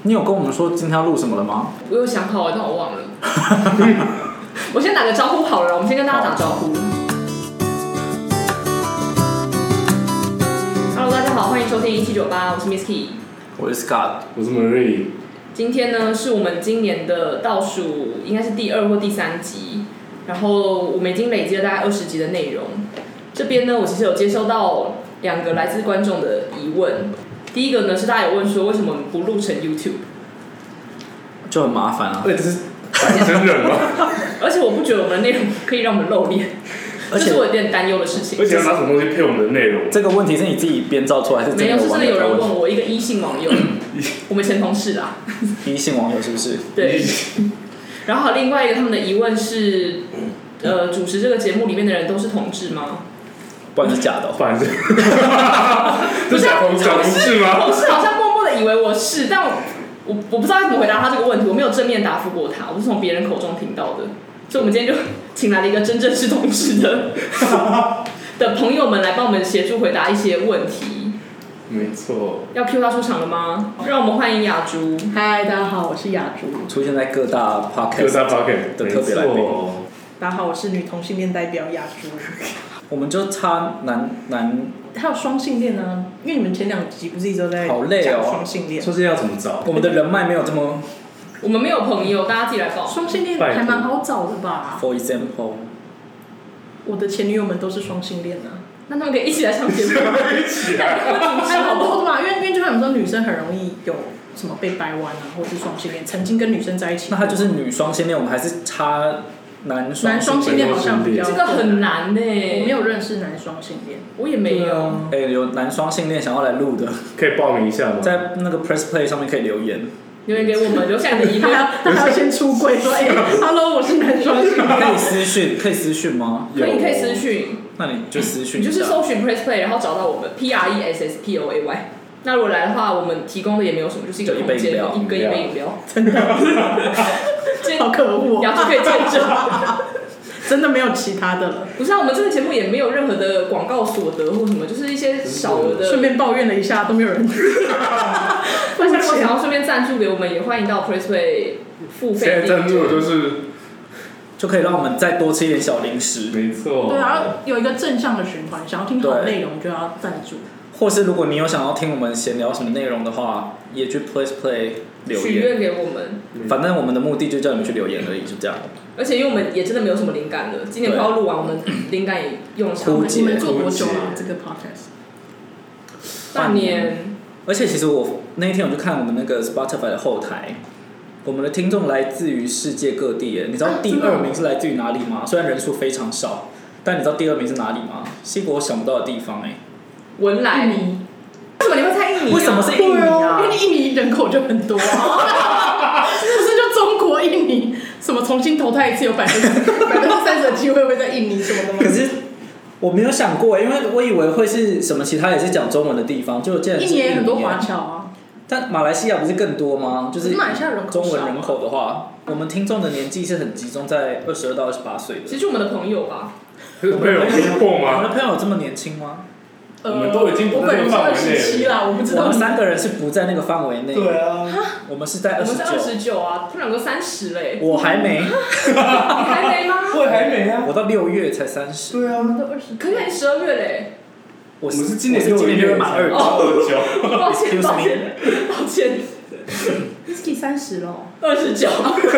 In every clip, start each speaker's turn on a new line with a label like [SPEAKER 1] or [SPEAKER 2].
[SPEAKER 1] 你有跟我们说今天要录什么了吗？
[SPEAKER 2] 我有想好了，但我忘了。我先打个招呼好了，我们先跟大家打招呼。Hello， 大家好，欢迎收听1798，我是 Misky，
[SPEAKER 1] 我是 Scott，
[SPEAKER 3] 我是 Marie。
[SPEAKER 2] 今天呢是我们今年的倒数，应该是第2或第3集，然后我们已经累积了大概20集的内容。这边呢，我其实有接收到2个来自观众的疑问。第一个呢是大家有问说，为什么不录成 YouTube？
[SPEAKER 1] 就很麻烦啊。
[SPEAKER 3] 对，这是真人吗？
[SPEAKER 2] 而且我不觉得我们的内容可以让我们露脸，这是我有点担忧的事情。
[SPEAKER 3] 而且要拿什么东西配我们的内容？
[SPEAKER 1] 这个问题是你自己编造出来，还是
[SPEAKER 2] 没有？是真的有人问我，一个异性网友，我们前同事啦。
[SPEAKER 1] 异性网友是不是？
[SPEAKER 2] 对。然后另外一个他们的疑问是，主持这个节目里面的人都是同志吗？
[SPEAKER 1] 不然是假的、
[SPEAKER 3] 不然是，这假同事吗？
[SPEAKER 2] 同事好像默默的以为我是，但我不知道怎么回答他这个问题，我没有正面答复过他，我是从别人口中听到的，所以我们今天就请来了一个真正是同志的朋友们来帮我们协助回答一些问题。
[SPEAKER 3] 没错。
[SPEAKER 2] 要 Q 他出场了吗？让我们欢迎雅竹。
[SPEAKER 4] 嗨，大家好，我是雅竹。
[SPEAKER 1] 出现在各大 podcast 的特别来宾。
[SPEAKER 4] 大家好，我是女同性恋代表雅竹。
[SPEAKER 1] 我们就差男，
[SPEAKER 4] 还有双性恋呢，因为你们前2集不是一直都在讲双性恋？
[SPEAKER 3] 双性恋要怎么找？
[SPEAKER 1] 我们的人脉没有这么。
[SPEAKER 2] 我们没有朋友，大家自己来报。
[SPEAKER 4] 双性恋还蛮好找的吧
[SPEAKER 1] ？For example，
[SPEAKER 4] 我的前女友们都是双性恋啊，
[SPEAKER 2] 那他们可以一起来上节目。
[SPEAKER 3] 一起来。
[SPEAKER 4] 还蛮多的嘛，因为就像你说，女生很容易有什么被掰弯啊，或者是双性恋，曾经跟女生在一起。
[SPEAKER 1] 那他就是女双性恋，我们还是差男双
[SPEAKER 4] 性恋好像比较。
[SPEAKER 2] 这个很难呢。
[SPEAKER 4] 我没有认识男双性恋，
[SPEAKER 2] 我也没有。
[SPEAKER 1] 有男双性恋想要来录的，
[SPEAKER 3] 可以报名一下吗？
[SPEAKER 1] 在那个 Press Play 上面可以留言。
[SPEAKER 2] 留言给我们，留下你的 email。
[SPEAKER 4] 他还要先出柜说，Hello， 我是男双性恋。
[SPEAKER 1] 可以私讯吗？
[SPEAKER 2] 可以私讯。
[SPEAKER 1] 那你就私讯。
[SPEAKER 2] 你就是搜寻 Press Play， 然后找到我们 PRESSPOAY。那如果来的话，我们提供的也没有什么，就是一个空间，一杯饮料。
[SPEAKER 4] 真的。好可恶。
[SPEAKER 2] 雅竹可以见证。
[SPEAKER 4] 真的没有其他的了。
[SPEAKER 2] 不是啊，我们这个节目也没有任何的广告所得或什么，就是一些少额的。
[SPEAKER 4] 顺便抱怨了一下，都没有人。
[SPEAKER 2] 大家如果想要顺便赞助给我们，也欢迎到 Press Play 付费。
[SPEAKER 3] 现在赞助
[SPEAKER 1] 就可以让我们再多吃一点小零食。
[SPEAKER 3] 没错。
[SPEAKER 4] 对啊，有一个正向的循环，想要听好内容就要赞助。
[SPEAKER 1] 或是如果你有想要听我们闲聊什么内容的话，也去 Press Play 留言
[SPEAKER 2] 许愿给我们。
[SPEAKER 1] 反正我们的目的就叫你们去留言而已，就这样。
[SPEAKER 2] 而且因为我们也真的没有什么灵感了，今年快要录完，我们灵感也用上了。
[SPEAKER 4] 你们做多久了？这个 podcast？
[SPEAKER 2] 半年。
[SPEAKER 1] 而且其实我那一天我就看我们那个 Spotify 的后台，我们的听众来自于世界各地耶。你知道第2名是来自于哪里吗？虽然人数非常少，但你知道第2名是哪里吗？是一个我想不到的地方哎。
[SPEAKER 2] 文莱。
[SPEAKER 4] 印尼。
[SPEAKER 2] 为什么你会猜印尼？
[SPEAKER 1] 为什么是印尼啊？
[SPEAKER 4] 因为印尼人口就很多啊。是不是就中国、印尼什么重新投胎一次有30%的机会会在印尼什么的吗？
[SPEAKER 1] 可是我没有想过，因为我以为会是什么其他也是讲中文的地方，就竟然是
[SPEAKER 4] 印尼也很多华侨啊。
[SPEAKER 1] 但马来西亚不是更多吗？就是
[SPEAKER 4] 马来西亚人口
[SPEAKER 1] 中文人口的话，我们听众的年纪是很集中在22到28岁的。
[SPEAKER 2] 其实我们的朋友吧。
[SPEAKER 3] 我们有听过吗？
[SPEAKER 1] 我们的朋友有这么年轻吗？
[SPEAKER 3] 我们都已经不在范围内
[SPEAKER 4] 了。我不知道。
[SPEAKER 1] 我们3个人是不在那个范围内。
[SPEAKER 3] 对啊。
[SPEAKER 1] 我们是在29。
[SPEAKER 2] 我们是29啊，他们2个30嘞。
[SPEAKER 1] 我还没。
[SPEAKER 2] 你还没吗？
[SPEAKER 3] 我也还没啊。
[SPEAKER 1] 我到6月才30。
[SPEAKER 3] 对啊。
[SPEAKER 4] 都20。
[SPEAKER 2] 可是你12月嘞。
[SPEAKER 3] 我们是今年6月满29。
[SPEAKER 2] 抱歉。
[SPEAKER 4] Misky 30了。
[SPEAKER 2] 29。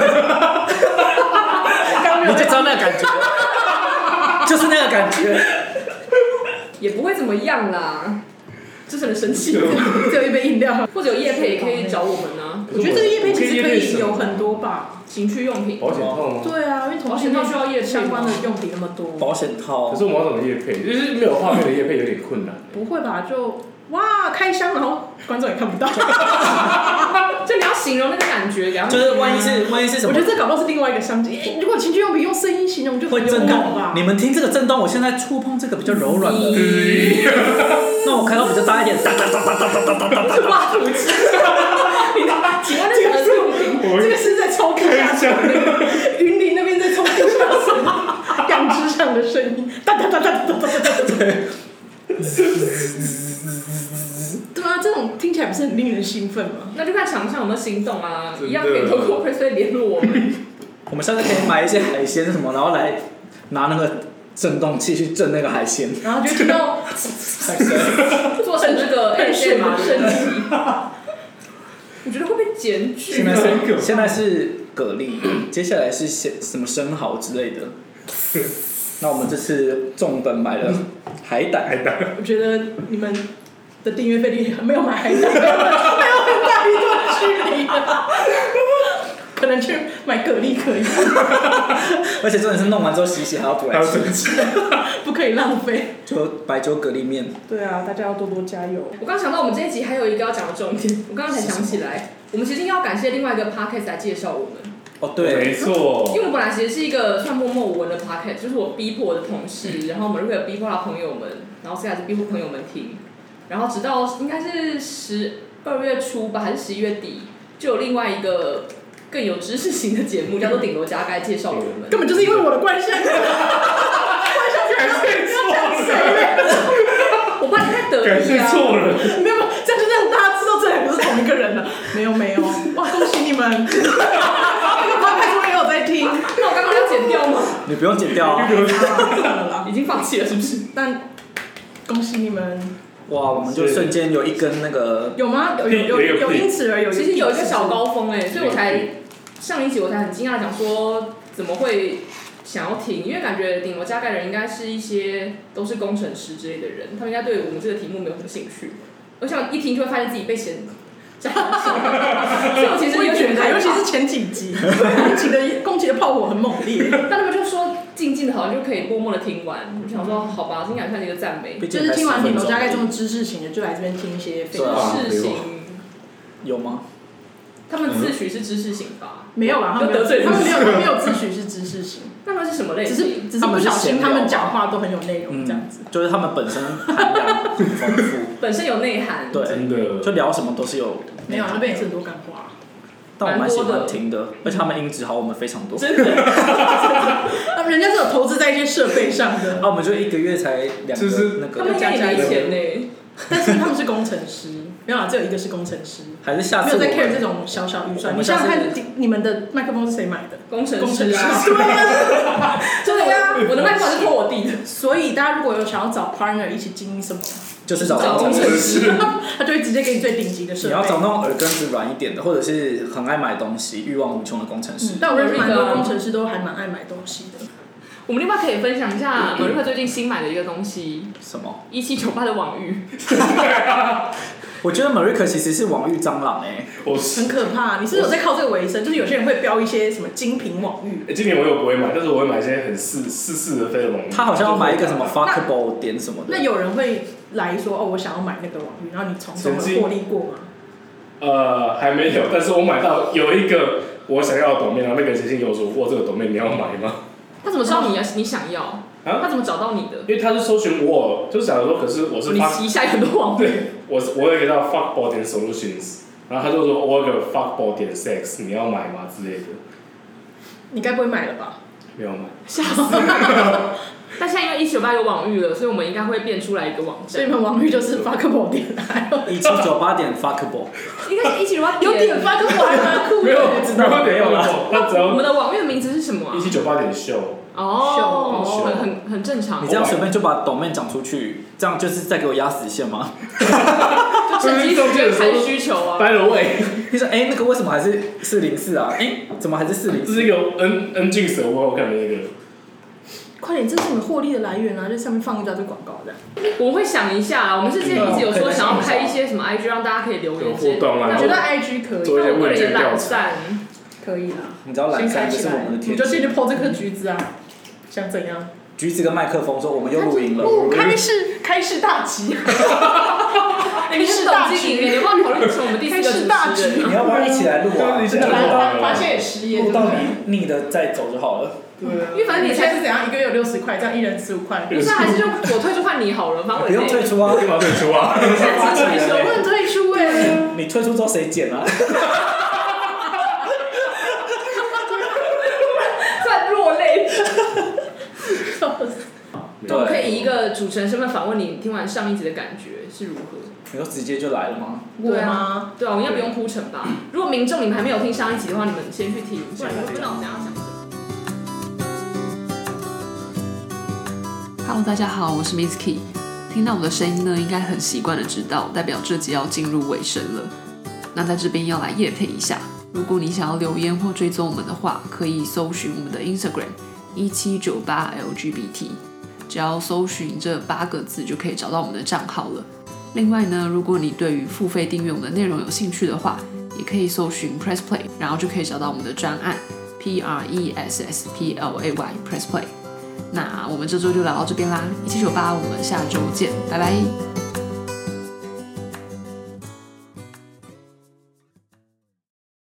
[SPEAKER 1] 你就知道那个感觉。就是那个感觉。
[SPEAKER 2] 也不会怎么样啦，就是很生气。
[SPEAKER 4] 只有一杯饮料，
[SPEAKER 2] 或者有业配也可以找我们啊。
[SPEAKER 4] 我觉得这个业配其实可以有很多吧，
[SPEAKER 2] 情趣用品。
[SPEAKER 3] 保险套吗？
[SPEAKER 4] 对啊，因为同性恋需要业配相关的用品那么多。
[SPEAKER 1] 保险套。
[SPEAKER 3] 可是我们要怎么业配？就是没有画面的业配有点困难。
[SPEAKER 4] 不会吧？就哇开箱，然后观众也看不到。
[SPEAKER 2] 就你要形容那个感觉，给他们。
[SPEAKER 1] 就是万一是什么？
[SPEAKER 4] 我觉得这搞不好是另外一个商机。如果情趣用品用声音形容就
[SPEAKER 1] 会震动吧？你们听这个震动，我现在触碰这个比较柔软的。那我开到比较大一点，哒哒哒哒哒哒哒哒。
[SPEAKER 2] 是挖土机。请问这个是用品？
[SPEAKER 4] 这个是在抽地下水，云林那边在抽地下水，养殖场的声音，哒哒哒哒哒哒哒哒。对啊，这种听起起来不是很令人兴奋吗？
[SPEAKER 2] 那就看厂商有没有心动啊，
[SPEAKER 3] 真的
[SPEAKER 2] 一样可以透过 Pressplay 联络我们。
[SPEAKER 1] 我们下次可以买一些海鲜什么，然后来拿那个震动器去震那个海鲜，
[SPEAKER 4] 然后就听到
[SPEAKER 2] 做成这个 ASMR 升级。我觉得会被检举。
[SPEAKER 1] 现在是蛤蜊，接下来是什么生蚝之类的。那我们这次重本买了海胆，
[SPEAKER 4] 我觉得你们的订阅费率没有买海胆，还有很大一段距离啊。可能去买蛤蜊可以，
[SPEAKER 1] 而且重点是弄完之后洗还要煮来吃，
[SPEAKER 4] 不可以浪费。
[SPEAKER 1] 就白酒蛤蜊面。
[SPEAKER 4] 对啊，大家要多多加油。
[SPEAKER 2] 我刚想到我们这一集还有一个要讲的重点，我刚刚才想起来，我们其实应该要感谢另外一个 podcast 来介绍我们。
[SPEAKER 1] 哦，对，
[SPEAKER 3] 没错。
[SPEAKER 2] 因为我本来其实是一个算默默无闻的 podcast，就是我逼迫我的同事，然后我们如果有逼迫到朋友们，然后现在是逼迫朋友们听，然后直到应该是12月初吧，还是11月底，就有另外一个更有知识型的节目，叫做《顶楼加盖》，介绍了我们。
[SPEAKER 4] 根本就是因为我的关系。
[SPEAKER 2] 我怕你太得意啊！
[SPEAKER 3] 感谢错了。
[SPEAKER 4] 没有，这样就让大家知道这两个是同一个人了。没有，哇，恭喜你们！这个 podcast 也有在听。
[SPEAKER 2] 那我刚刚要剪掉吗？
[SPEAKER 1] 你不用剪掉啊。
[SPEAKER 2] 已经放弃了是不是？
[SPEAKER 4] 但恭喜你们。
[SPEAKER 1] 哇，我们就瞬间有一根那个。
[SPEAKER 4] 有吗？有因此而有。
[SPEAKER 2] 其实有一个小高峰所以我才上一集我才很惊讶的讲说怎么会想要听，因为感觉顶楼加盖的人应该是一些都是工程师之类的人，他们应该对我们这个题目没有什么兴趣，而且一听就会发现自己被嫌所以我其实有点害怕，
[SPEAKER 4] 尤其是前几集，攻击的炮火很猛烈。
[SPEAKER 2] 但他们就说静静的好像就可以默默的听完，我想说好吧，这应该算是一个赞美。
[SPEAKER 4] 就是听完顶楼加盖这么知识型的，就来这边听一些
[SPEAKER 2] 知识型。
[SPEAKER 1] 有吗？
[SPEAKER 2] 他们自诩是知识型吧？
[SPEAKER 4] 没有啦，他们没有自诩是知识型。
[SPEAKER 2] 那他们是什么类型？
[SPEAKER 4] 只是不小心，他们讲话都很有内容，这样子。
[SPEAKER 1] 就是他们本身涵养很丰富，
[SPEAKER 2] 本身有内涵。
[SPEAKER 1] 对，
[SPEAKER 3] 真的。
[SPEAKER 1] 就聊什么都是有。
[SPEAKER 4] 没有，那边也是很多干话。
[SPEAKER 1] 但我蛮喜欢听的，而且他们音质好我们非常多。
[SPEAKER 2] 真的。
[SPEAKER 4] 他们人家是有投资在一些设备上的。
[SPEAKER 1] 啊，我们就1个月才2个那个。
[SPEAKER 2] 他们家没钱呢。
[SPEAKER 4] 但是他们是工程师，没有啦，只有一个是工程师。
[SPEAKER 1] 还是下次
[SPEAKER 4] 没有在 care 这种小小预算。你想想看，你们的麦克风是谁买的？
[SPEAKER 2] 工程师啊。
[SPEAKER 4] 对啊。
[SPEAKER 2] 对啊，我的麦克风是托我弟的。
[SPEAKER 4] 所以大家如果有想要找 partner 一起经营什么，
[SPEAKER 1] 就是找
[SPEAKER 2] 工程师，
[SPEAKER 4] 他就会直接给你最顶级的设备。
[SPEAKER 1] 你要找那种耳根子软一点的，或者是很爱买东西、欲望无穷的工程师。
[SPEAKER 4] 但我认识蛮多工程师都还蛮爱买东西的。
[SPEAKER 2] 我们另外可以分享一下Marika最近新买的一个东西。
[SPEAKER 1] 什么
[SPEAKER 2] ？1798的网域。
[SPEAKER 1] 我觉得 Marika 其实是网域蟑螂
[SPEAKER 4] 很可怕。你是有在靠这个为生？就是有些人会标一些什么精品网域。
[SPEAKER 3] 精品网域我不会买，但是我会买一些很似的非的网域。
[SPEAKER 1] 他好像要买一个什么 fuckable 点什么的。
[SPEAKER 4] 那有人会来说我想要买那个网域，然后你从中获利过吗？
[SPEAKER 3] 还没有，但是我买到有一个我想要的domain，然后那个人写信给我说，这个domain你要买吗？
[SPEAKER 2] 他怎么知道你想要？他怎么找到你的？
[SPEAKER 3] 因为他是搜寻我，就是想说，可是我是
[SPEAKER 2] 你旗下有很多网
[SPEAKER 3] 对，我有一个叫 fuckball 点 solutions， 然后他就说我有个 fuckball 点 sex， 你要买吗之类的？
[SPEAKER 4] 你该不会买了吧？
[SPEAKER 3] 没有买。
[SPEAKER 2] 吓死！但现在因为1798有网域了，所以我们应该会变出来一个网站。
[SPEAKER 4] 所以你们网域就是 fuckable 点
[SPEAKER 1] 1798点 fuckable。
[SPEAKER 2] 应该是1798
[SPEAKER 4] 有点 fuckable 还蛮酷的。
[SPEAKER 3] 没有，没有啦。
[SPEAKER 2] 我们的网域的名字是什么
[SPEAKER 3] ？1798点 show。
[SPEAKER 2] 哦，很正常。
[SPEAKER 1] 你这样随便就把domain讲出去，这样就是在给我压死线吗？
[SPEAKER 2] 就趁机看需求啊。
[SPEAKER 3] By the way，
[SPEAKER 1] 你说那个为什么还是404啊？怎么还是404？
[SPEAKER 3] 这是一个 N 进蛇我看的那个。
[SPEAKER 4] 快点，这是你们获利的来源啊！就上面放一大堆广告的。
[SPEAKER 2] 我们会想一下，我们之前一直有说想要开一些什么 IG 让大家可以留言
[SPEAKER 3] 互动啊。
[SPEAKER 4] 我觉得 IG 可以，
[SPEAKER 3] 做一些问卷调查。
[SPEAKER 4] 可以啦。
[SPEAKER 1] 你知道懒散就是我们的天。
[SPEAKER 4] 你就进去 po 这颗橘子啊，想怎样？
[SPEAKER 1] 橘子跟麦克风说我们又录音了。
[SPEAKER 4] 开市大吉。
[SPEAKER 2] 你是懂经营，你要不要讨论成我们第4个主持人？
[SPEAKER 1] 你要不要一起来录啊？
[SPEAKER 4] 真的发现也失业，
[SPEAKER 1] 录到你的再走就好了。
[SPEAKER 2] 对啊。因为反正你
[SPEAKER 4] 现在是怎样，1个月有60块，这样1人15块。
[SPEAKER 2] 不是，还是就我退出换你好了，反正我
[SPEAKER 1] 不用退出啊，
[SPEAKER 3] 干嘛退出啊？
[SPEAKER 4] 我不能退出
[SPEAKER 1] 你退出之后谁剪啊？
[SPEAKER 2] 突然落泪。我们可以以一个主持人身份访问你，听完上一集的感觉。 是如何？
[SPEAKER 1] 你说直接就来了吗？
[SPEAKER 4] 我吗？
[SPEAKER 2] 对啊，我应该不用铺陈吧？如果民众你们还没有听上一集的话，你们先去听，不然你会不知道我等一下讲什么。
[SPEAKER 5] Hello， 大家好，我是 Misky。听到我的声音呢，应该很习惯的知道，代表这集要进入尾声了。那在这边要来业配一下，如果你想要留言或追踪我们的话，可以搜寻我们的 Instagram 1798LGBT， 只要搜寻这8个字就可以找到我们的账号了。另外呢，如果你对于付费订阅我们的内容有兴趣的话，也可以搜寻 Press Play， 然后就可以找到我们的专案 PRESSPLAY Press Play。那我们这周就聊到这边啦，1798，我们下周见，拜拜。